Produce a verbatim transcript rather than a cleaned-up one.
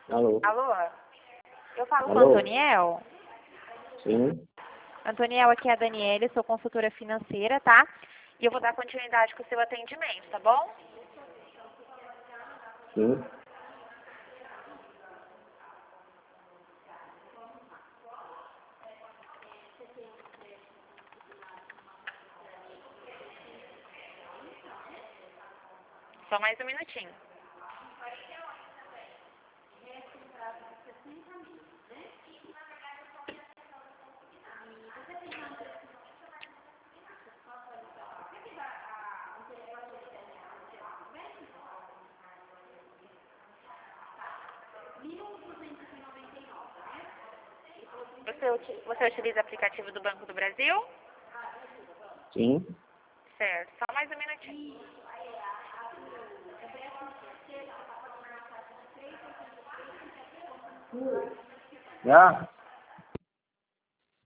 Alô? Alô? Eu falo com o Alô? Antoniel? Sim? Antoniel, aqui é a Daniele, sou consultora financeira, tá? E eu vou dar continuidade com o seu atendimento, tá bom? Sim? Só mais um minutinho. Você, uti- você utiliza o aplicativo do Banco do Brasil? Sim? Certo, só mais um minutinho. Já?